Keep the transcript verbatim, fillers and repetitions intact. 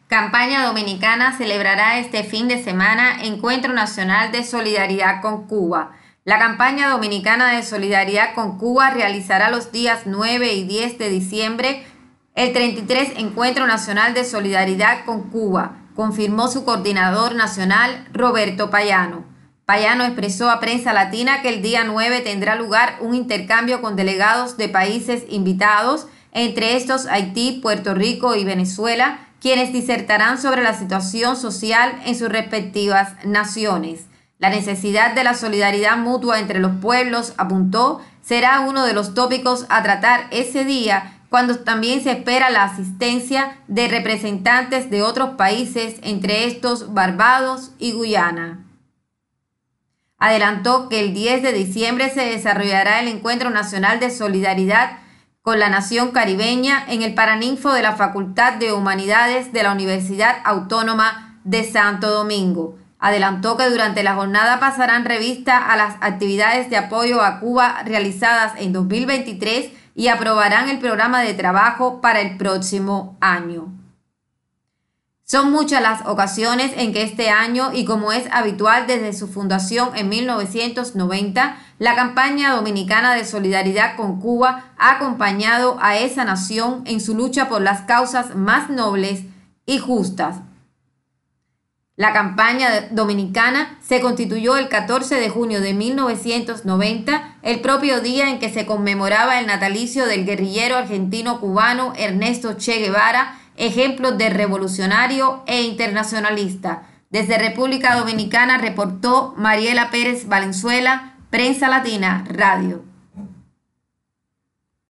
Campaña Dominicana celebrará este fin de semana Encuentro Nacional de Solidaridad con Cuba. La campaña dominicana de solidaridad con Cuba realizará los días nueve y diez de diciembre el treinta y tres Encuentro Nacional de Solidaridad con Cuba, confirmó su coordinador nacional Roberto Payano. Payano expresó a Prensa Latina que el día nueve tendrá lugar un intercambio con delegados de países invitados, entre estos Haití, Puerto Rico y Venezuela, quienes disertarán sobre la situación social en sus respectivas naciones. La necesidad de la solidaridad mutua entre los pueblos, apuntó, será uno de los tópicos a tratar ese día, cuando también se espera la asistencia de representantes de otros países, entre estos Barbados y Guyana. Adelantó que el diez de diciembre se desarrollará el Encuentro Nacional de Solidaridad con la Nación Caribeña en el Paraninfo de la Facultad de Humanidades de la Universidad Autónoma de Santo Domingo. Adelantó que durante la jornada pasarán revista a las actividades de apoyo a Cuba realizadas en dos mil veintitrés y aprobarán el programa de trabajo para el próximo año. Son muchas las ocasiones en que este año, y como es habitual desde su fundación en mil novecientos noventa, la campaña dominicana de solidaridad con Cuba ha acompañado a esa nación en su lucha por las causas más nobles y justas. La campaña dominicana se constituyó el catorce de junio de mil novecientos noventa, el propio día en que se conmemoraba el natalicio del guerrillero argentino-cubano Ernesto Che Guevara, ejemplo de revolucionario e internacionalista. Desde República Dominicana reportó Mariela Pérez Valenzuela, Prensa Latina Radio.